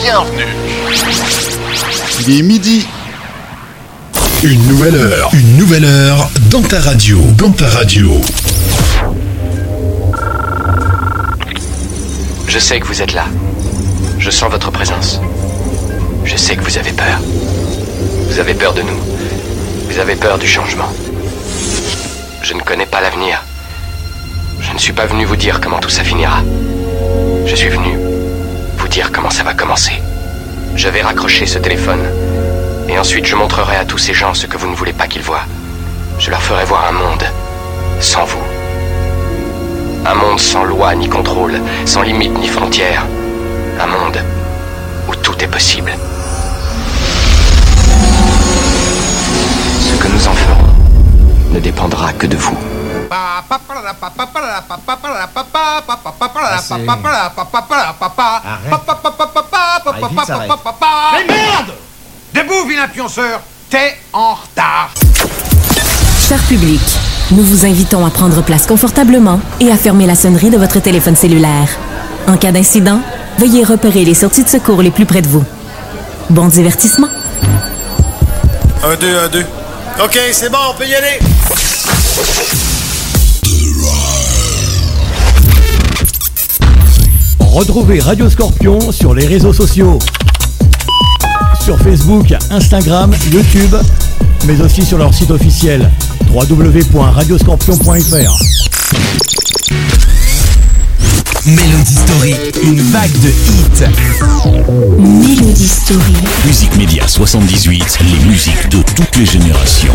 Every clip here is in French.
bienvenue. Il est midi. Une nouvelle heure dans ta radio. Je sais que vous êtes là. Je sens votre présence. Je sais que vous avez peur. Vous avez peur de nous. Vous avez peur du changement. Je ne connais pas l'avenir. Je ne suis pas venu vous dire comment tout ça finira. Je suis venu vous dire comment ça va commencer. Je vais raccrocher ce téléphone. Et ensuite je montrerai à tous ces gens ce que vous ne voulez pas qu'ils voient. Je leur ferai voir un monde sans vous. Un monde sans loi ni contrôle, sans limite ni frontières. Un monde où tout est possible. Ce que nous en ferons ne dépendra que de vous. Mais merde! Debout, vilain pionceur! T'es en retard! Cher public, nous vous invitons à prendre place confortablement et à fermer la sonnerie de votre téléphone cellulaire. En cas d'incident, veuillez repérer les sorties de secours les plus près de vous. Bon divertissement. 1, 2, 1, 2. OK, c'est bon, on peut y aller. Retrouvez Radio Scorpion sur les réseaux sociaux. Sur Facebook, Instagram, YouTube, mais aussi sur leur site officiel www.radioscorpion.fr. Melody Story, une vague de hits. Melody Story. Musique Média 78, les musiques de toutes les générations.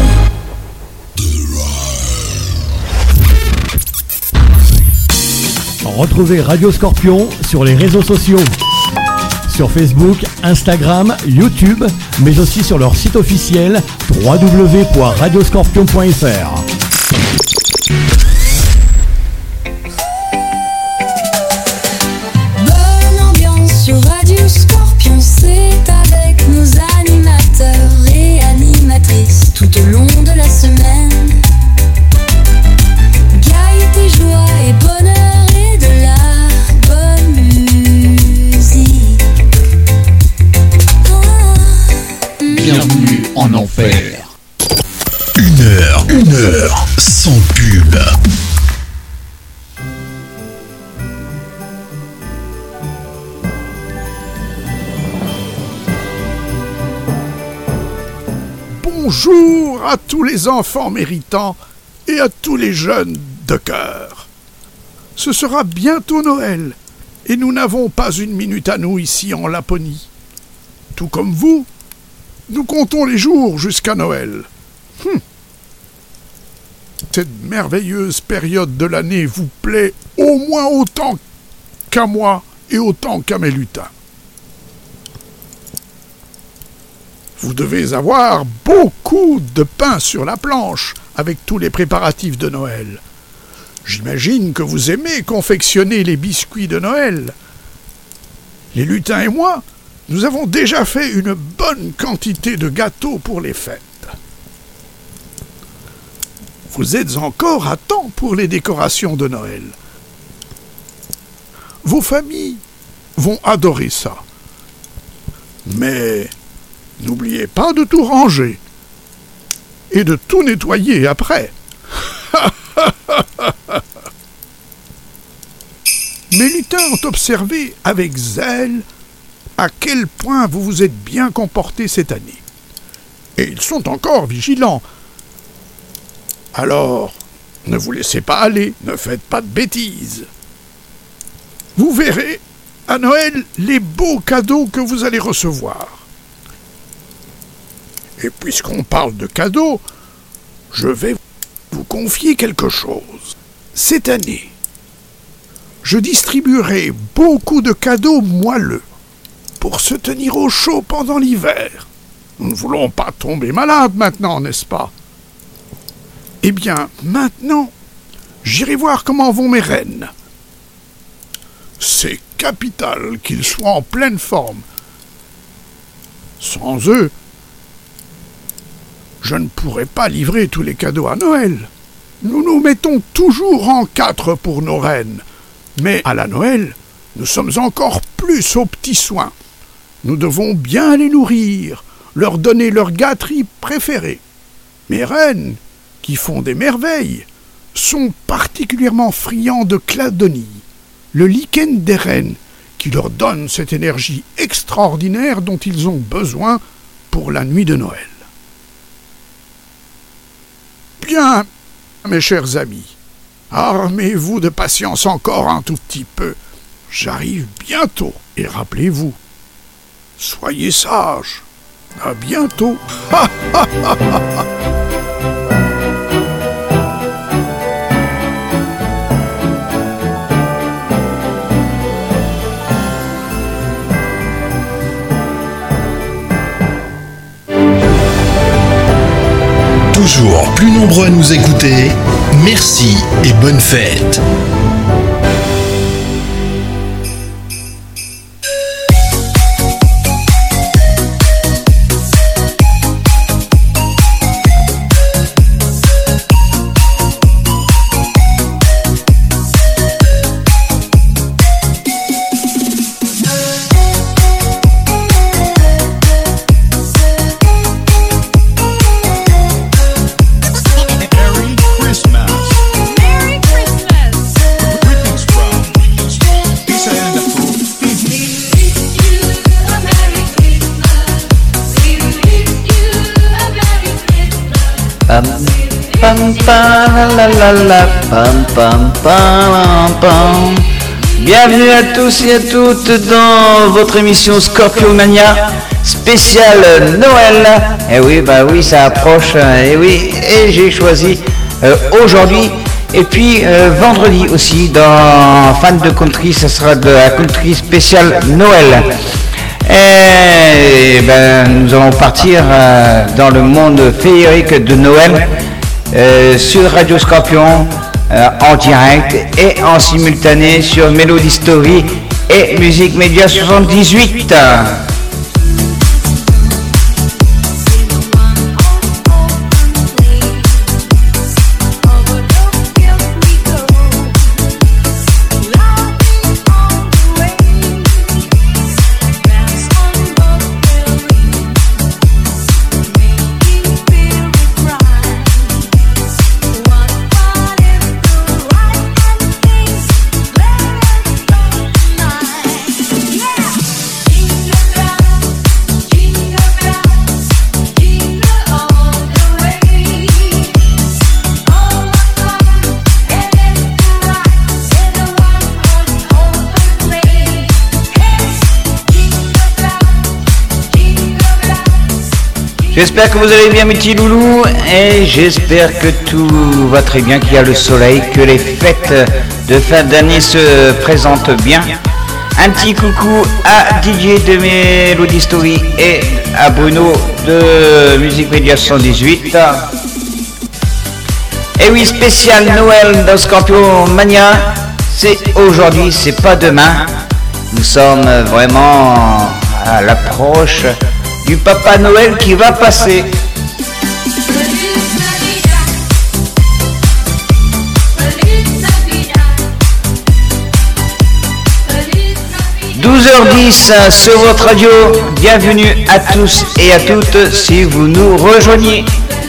Retrouvez Radio Scorpion sur les réseaux sociaux. Sur Facebook, Instagram, YouTube, mais aussi sur leur site officiel www.radioscorpion.fr. Bonne ambiance sur Radio Scorpion, c'est avec nos animateurs et animatrices tout au long de la semaine. Gaieté, joie et bonheur et de la bonne musique. Bienvenue en enfer. Une heure sans pub. Bonjour à tous les enfants méritants et à tous les jeunes de cœur. Ce sera bientôt Noël et nous n'avons pas une minute à nous ici en Laponie. Tout comme vous, nous comptons les jours jusqu'à Noël. Cette merveilleuse période de l'année vous plaît au moins autant qu'à moi et autant qu'à mes lutins. Vous devez avoir beaucoup de pain sur la planche avec tous les préparatifs de Noël. J'imagine que vous aimez confectionner les biscuits de Noël. Les lutins et moi, nous avons déjà fait une bonne quantité de gâteaux pour les fêtes. Vous êtes encore à temps pour les décorations de Noël. Vos familles vont adorer ça. Mais n'oubliez pas de tout ranger et de tout nettoyer après. Mes lutins ont observé avec zèle à quel point vous vous êtes bien comportés cette année. Et ils sont encore vigilants. Alors, ne vous laissez pas aller, ne faites pas de bêtises. Vous verrez, à Noël, les beaux cadeaux que vous allez recevoir. Et puisqu'on parle de cadeaux, je vais vous confier quelque chose. Cette année, je distribuerai beaucoup de cadeaux moelleux pour se tenir au chaud pendant l'hiver. Nous ne voulons pas tomber malades maintenant, n'est-ce pas? Eh bien, maintenant, j'irai voir comment vont mes rennes. C'est capital qu'ils soient en pleine forme. Sans eux, je ne pourrais pas livrer tous les cadeaux à Noël. Nous nous mettons toujours en 4 pour nos rennes. Mais à la Noël, nous sommes encore plus aux petits soins. Nous devons bien les nourrir, leur donner leur gâterie préférée. Mes rennes, qui font des merveilles, sont particulièrement friands de cladonie, le lichen des rennes, qui leur donne cette énergie extraordinaire dont ils ont besoin pour la nuit de Noël. Bien, mes chers amis, armez-vous de patience encore un tout petit peu. J'arrive bientôt, et rappelez-vous, soyez sages. À bientôt. Toujours plus nombreux à nous écouter, merci et bonne fête. Bienvenue à tous et à toutes dans votre émission Scorpiomania spéciale Noël. Et oui, ça approche. Et j'ai choisi aujourd'hui et puis vendredi aussi dans Fan de Country, ça sera de la country spéciale Noël. Et nous allons partir dans le monde féerique de Noël sur Radio Scorpion en direct et en simultané sur Melody Story et Music Media 78. J'espère que vous allez bien mes petits loulous et j'espère que tout va très bien, qu'il y a le soleil, que les fêtes de fin d'année se présentent bien. Un petit coucou à DJ de Melody Story et à Bruno de Music Media 118. Et oui, spécial Noël dans Scorpiomania, c'est aujourd'hui, c'est pas demain. Nous sommes vraiment à l'approche du Papa Noël qui va passer. 12h10 sur votre radio. Bienvenue à tous et à toutes si vous nous rejoignez.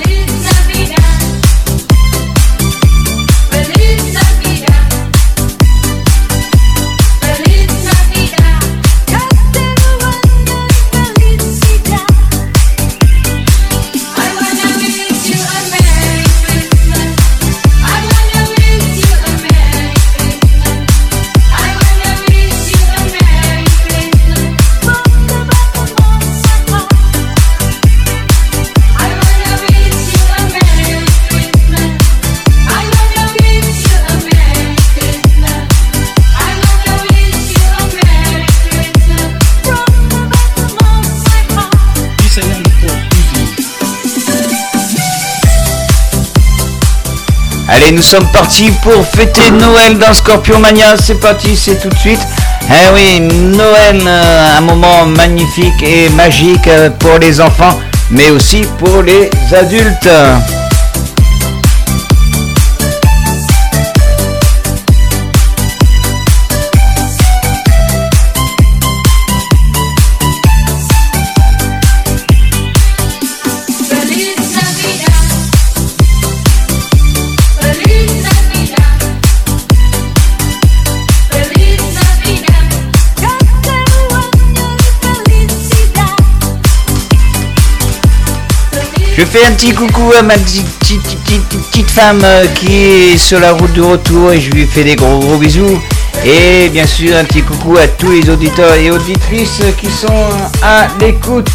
Allez, nous sommes partis pour fêter Noël dans Scorpiomania. C'est parti, c'est tout de suite. Eh oui, Noël, un moment magnifique et magique pour les enfants, mais aussi pour les adultes. Je fais un petit coucou à ma petite femme qui est sur la route de retour et je lui fais des gros bisous. Et bien sûr un petit coucou à tous les auditeurs et auditrices qui sont à l'écoute.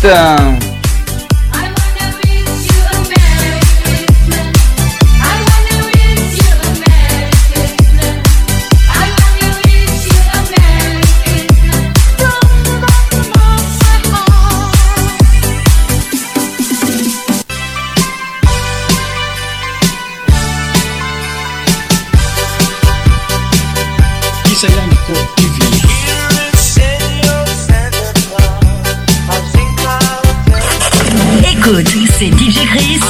Écoute, c'est DJ Chris.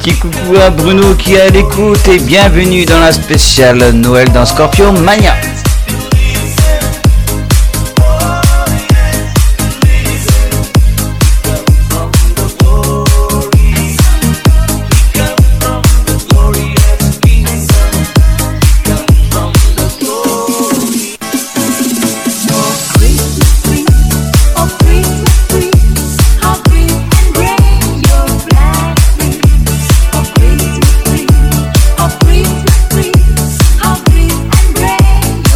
petit coucou à Bruno qui est à l'écoute et bienvenue dans la spéciale Noël dans Scorpion Mania. How green and green, how green and gray.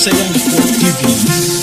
Chris Ayang for TV.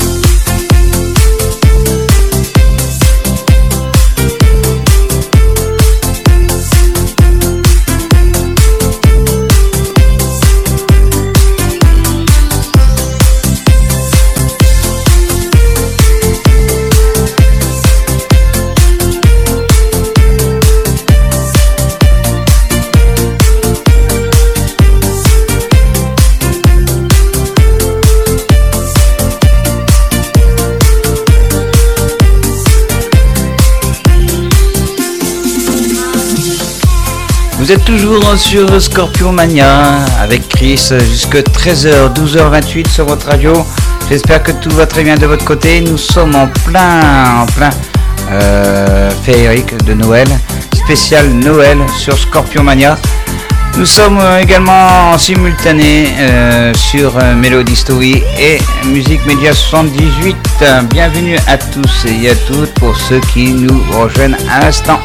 Vous êtes toujours sur Scorpion Mania avec Chris jusque 13h, 12h28 sur votre radio. J'espère que tout va très bien de votre côté. Nous sommes en plein féerique de Noël, spécial Noël sur Scorpion Mania. Nous sommes également en simultané sur Melody Story et Musique Média 78. Bienvenue à tous et à toutes pour ceux qui nous rejoignent à l'instant.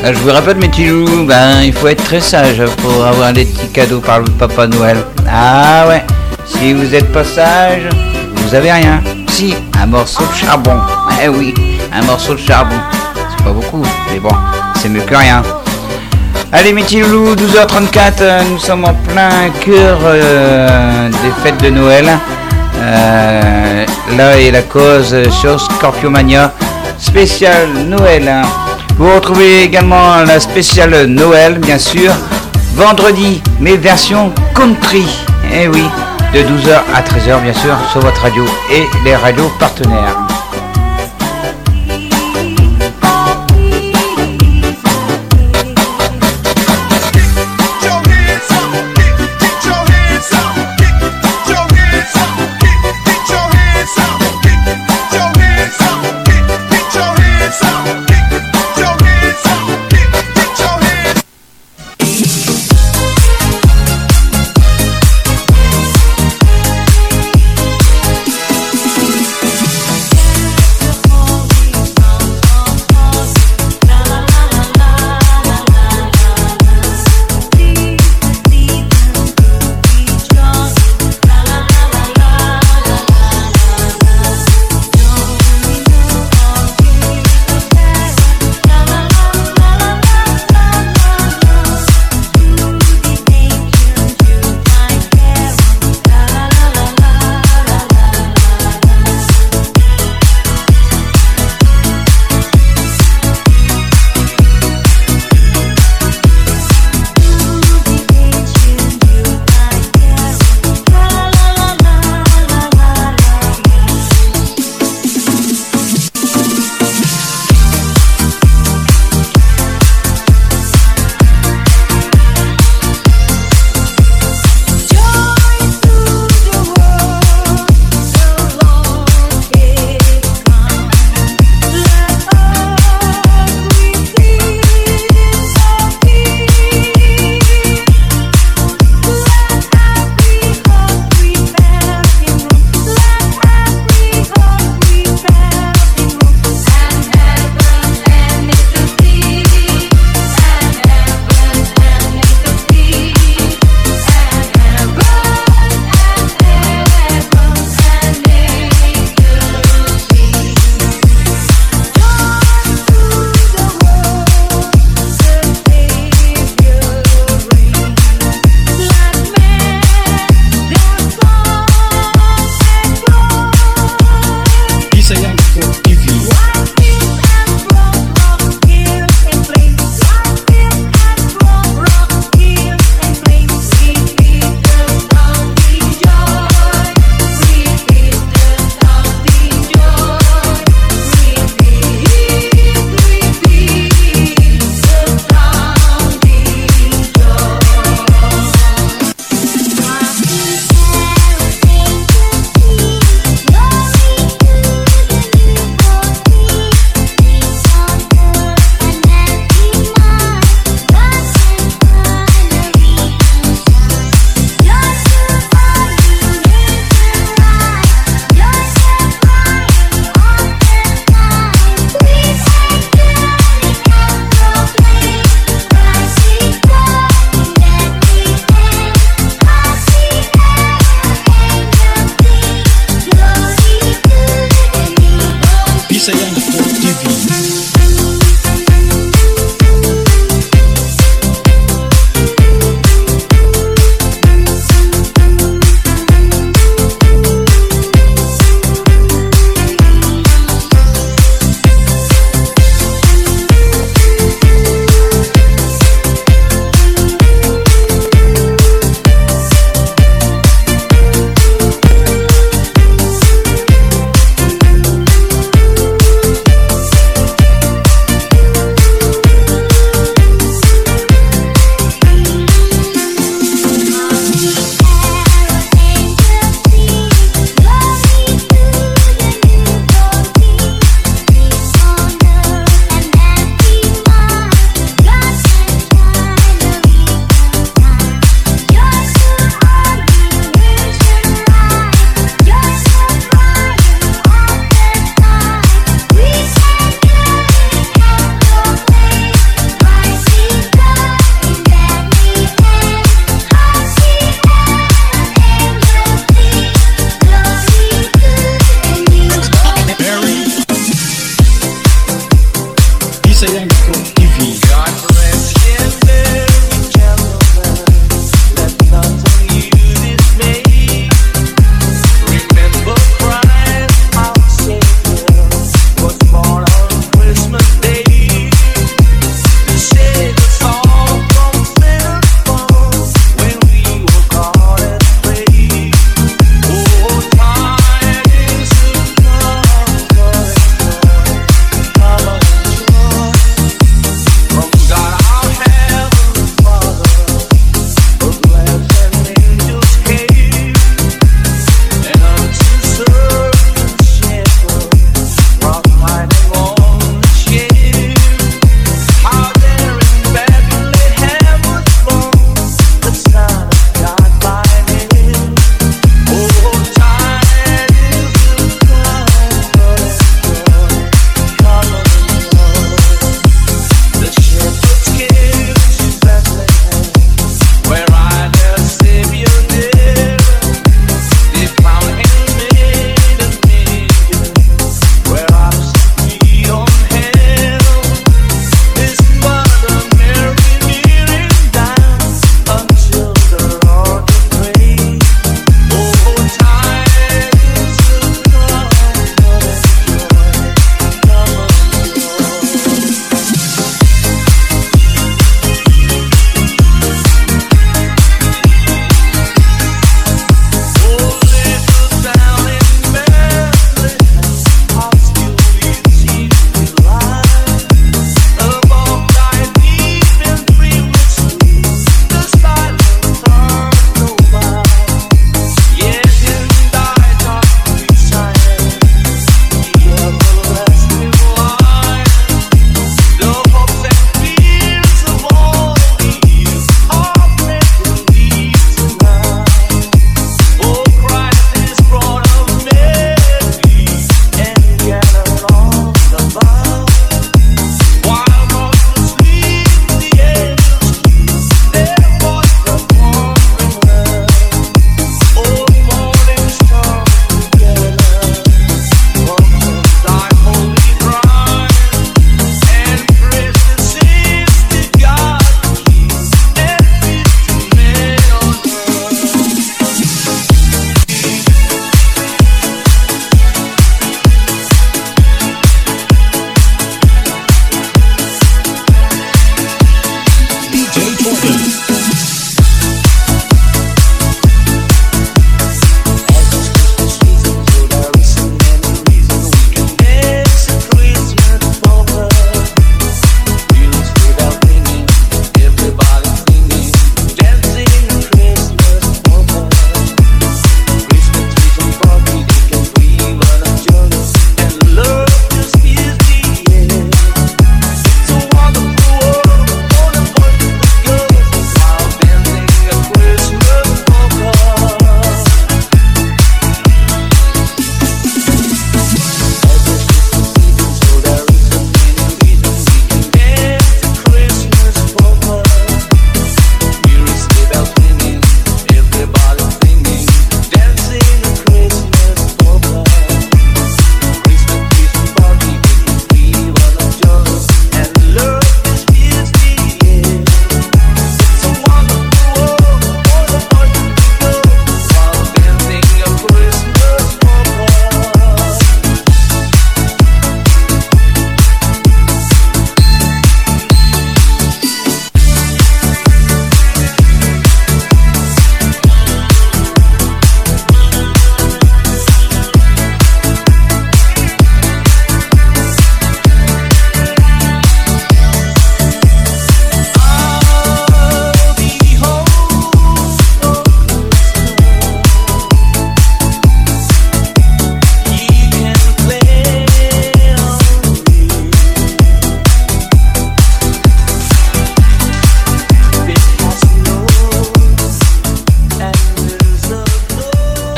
Je vous rappelle mes petits loups, il faut être très sage pour avoir des petits cadeaux par le Papa Noël. Ah ouais, si vous n'êtes pas sage, vous avez rien. Si, un morceau de charbon. Eh oui, un morceau de charbon. C'est pas beaucoup, mais bon, c'est mieux que rien. Allez mes petits loulous, 12h34, nous sommes en plein cœur des fêtes de Noël. Là est la cause sur Scorpiomania, spécial Noël. Vous retrouvez également la spéciale Noël, bien sûr, vendredi, mais version country. Eh oui, de 12h à 13h, bien sûr, sur votre radio et les radios partenaires.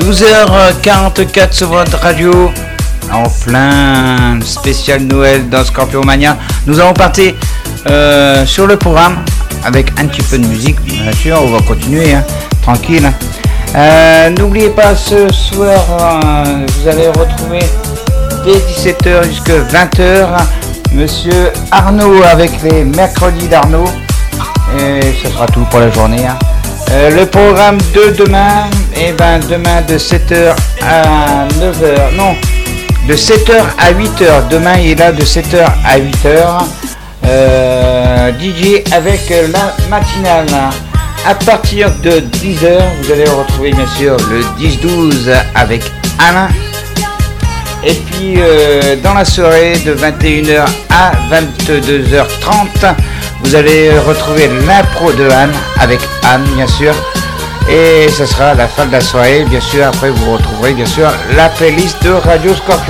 12h44 sur votre radio, en plein spécial Noël dans Scorpion Mania. Nous allons partir sur le programme avec un petit peu de musique, bien sûr, on va continuer, hein, tranquille. N'oubliez pas, ce soir, vous allez retrouver dès 17h jusqu'à 20h Monsieur Arnaud avec les mercredis d'Arnaud. Et ce sera tout pour la journée, hein. Le programme de demain, demain de 7h à 9h, non, de 7h à 8h, demain il est là de 7h à 8h, DJ avec la matinale. À partir de 10h, vous allez retrouver bien sûr le 10-12 avec Alain. Et puis dans la soirée de 21h à 22h30, vous allez retrouver l'impro de Anne avec Anne bien sûr. Et ce sera la fin de la soirée, bien sûr. Après vous retrouverez bien sûr la playlist de Radio Scorpion.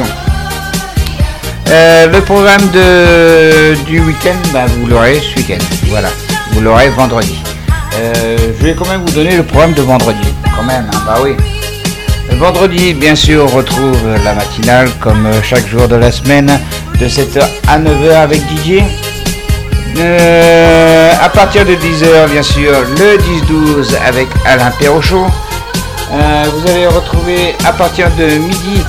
Le programme du week-end, vous l'aurez ce week-end. Voilà, vous l'aurez vendredi. Je vais quand même vous donner le programme de vendredi. Quand même, hein, oui. Vendredi, bien sûr, on retrouve la matinale comme chaque jour de la semaine de 7h à 9h avec DJ. À partir de 10h, bien sûr, le 10-12 avec Alain Perrochot. Vous allez retrouver à partir de midi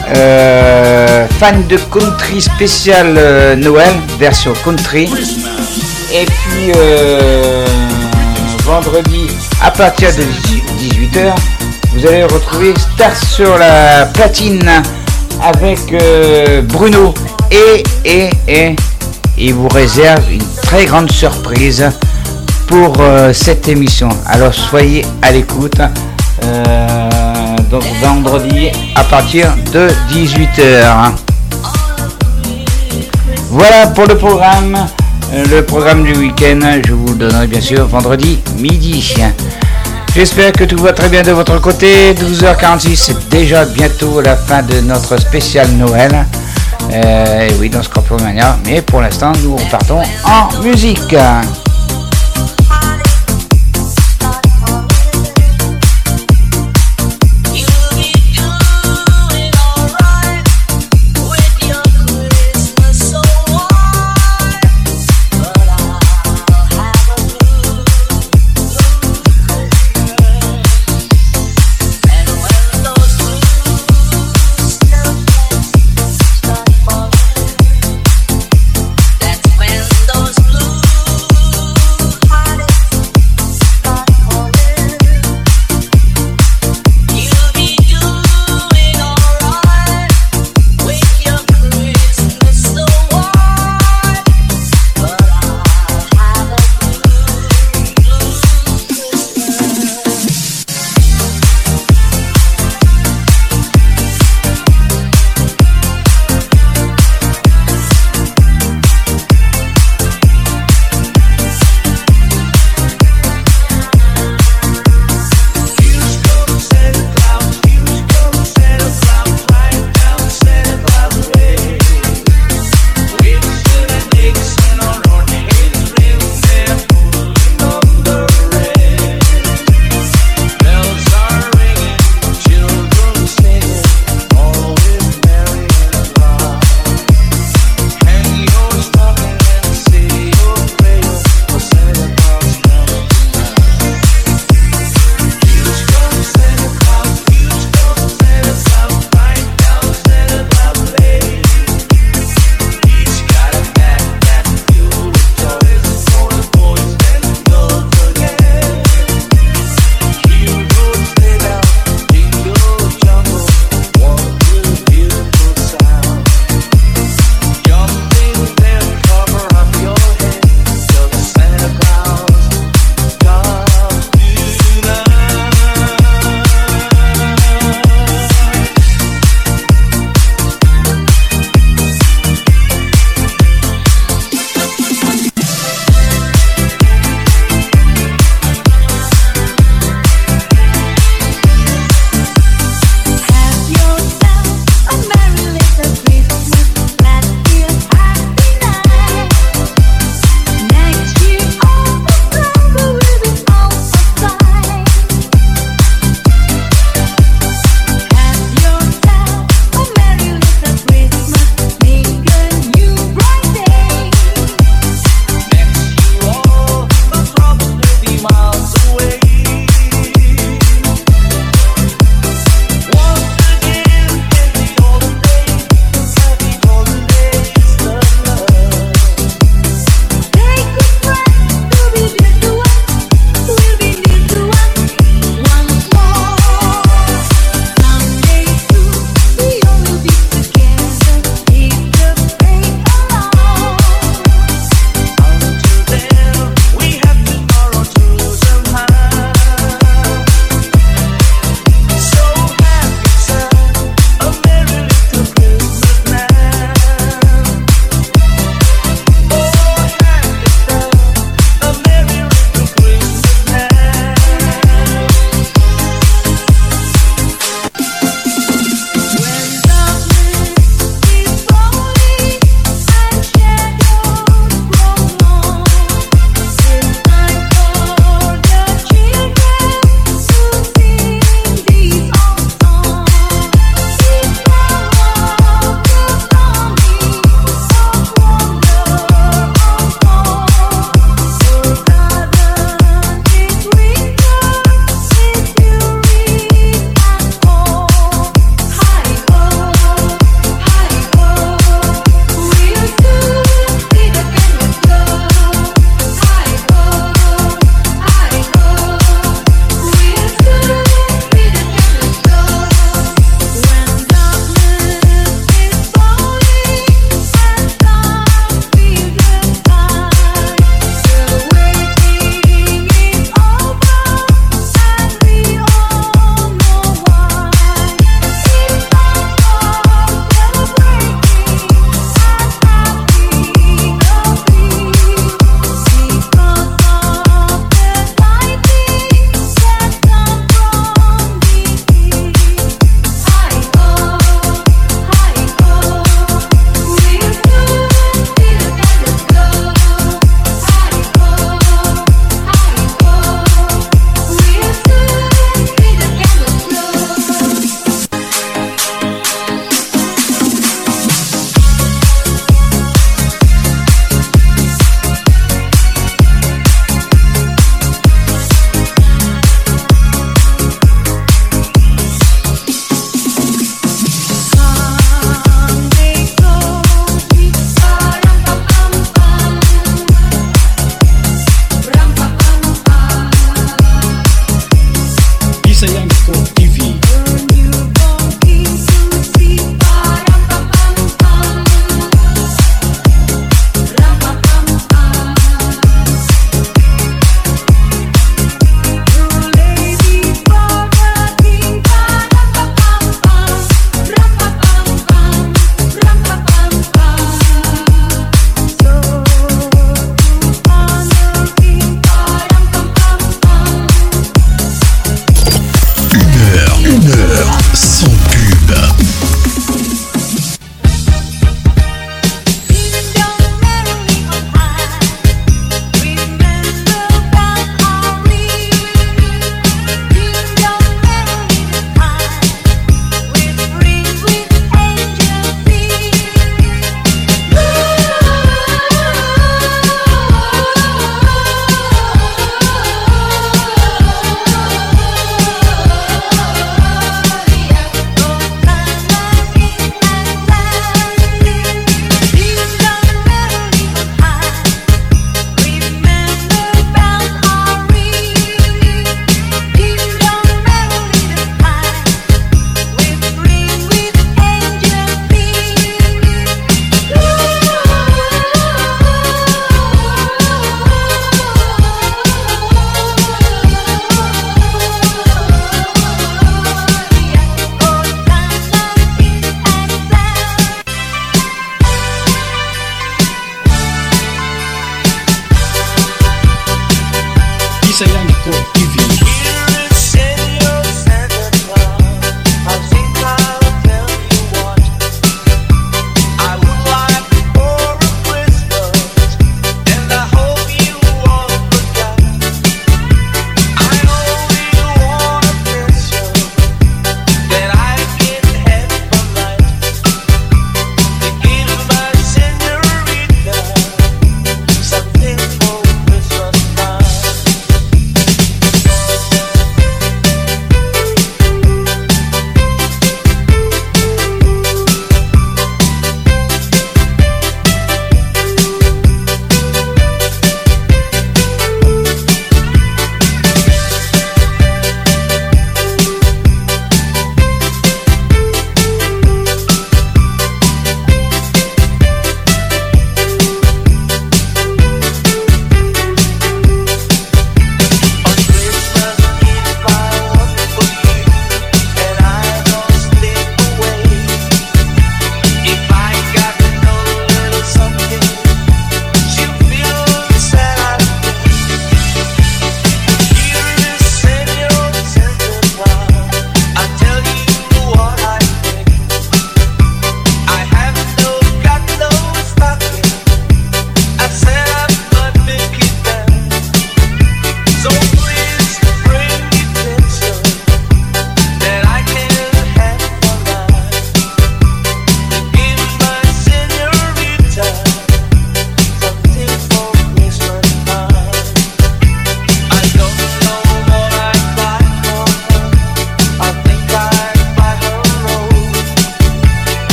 fan de country spécial Noël, version country. Et puis vendredi, à partir de 18h, vous allez retrouver Star sur la platine avec Bruno et il vous réserve une très grande surprise pour cette émission. Alors soyez à l'écoute donc vendredi à partir de 18h. Voilà pour le programme. Le programme du week-end, je vous le donnerai bien sûr vendredi midi. J'espère que tout va très bien de votre côté. 12h46, c'est déjà bientôt la fin de notre spécial Noël. Et oui, dans Scorpion Mania. Mais pour l'instant, nous repartons en musique. That's when those blues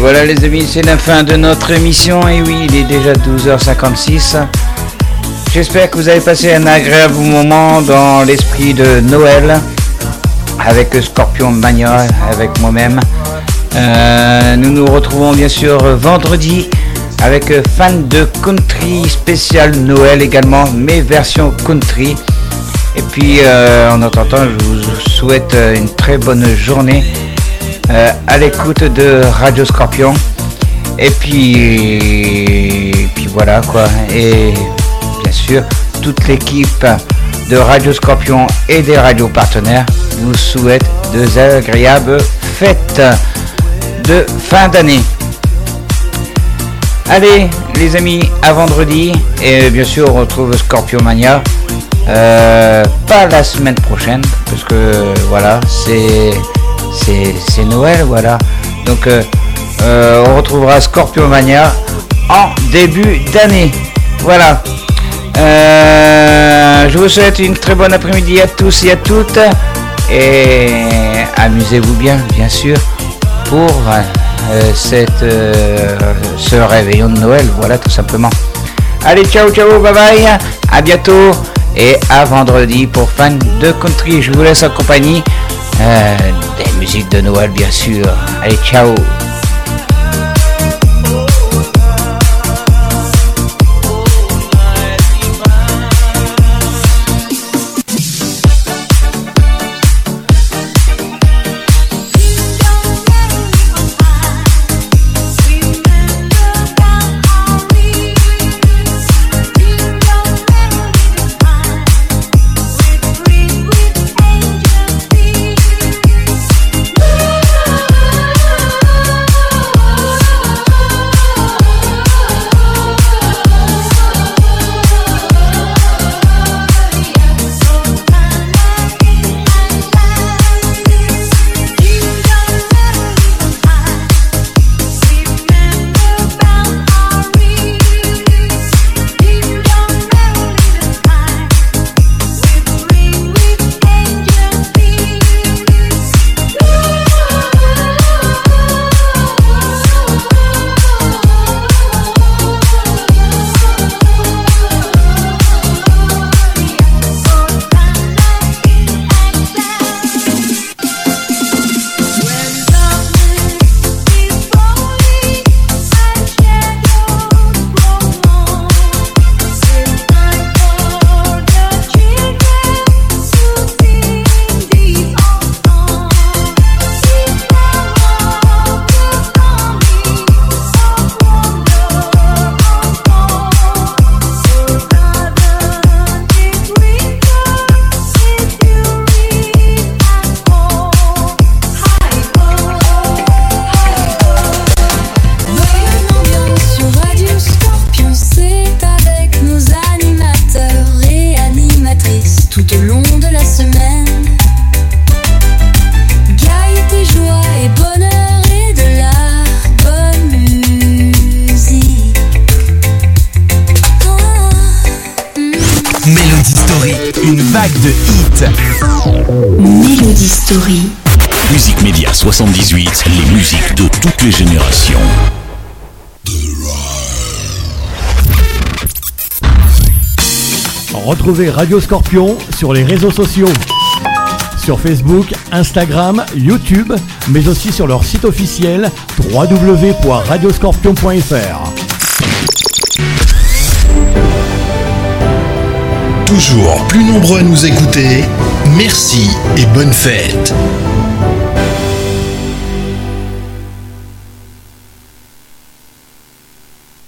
voilà les amis, c'est la fin de notre émission. Et oui, il est déjà 12h56. J'espère que vous avez passé un agréable moment dans l'esprit de Noël avec Scorpion Mania, avec moi-même. Nous nous retrouvons bien sûr vendredi avec Fan de Country spécial Noël également, mes versions country. Et puis en attendant, je vous souhaite une très bonne journée à l'écoute de Radio Scorpion. Et puis voilà quoi. Et bien sûr, toute l'équipe de Radio Scorpion et des radios partenaires vous souhaite de agréables fêtes de fin d'année. Allez les amis, à vendredi. Et bien sûr on retrouve Scorpion Mania pas la semaine prochaine parce que voilà, c'est Noël, voilà. Donc on retrouvera Scorpion Mania en début d'année. Voilà. Je vous souhaite une très bonne après-midi à tous et à toutes. Et amusez-vous bien sûr, pour ce réveillon de Noël, voilà tout simplement. Allez, ciao, bye bye, à bientôt et à vendredi pour Fan de Country. Je vous laisse en compagnie des musiques de Noël bien sûr. Allez, ciao. de hits. Mélodie Story. Musique Média 78, les musiques de toutes les générations. Retrouvez Radio Scorpion sur les réseaux sociaux. Sur Facebook, Instagram, YouTube, mais aussi sur leur site officiel www.radioscorpion.fr. Toujours plus nombreux à nous écouter, merci et bonne fête.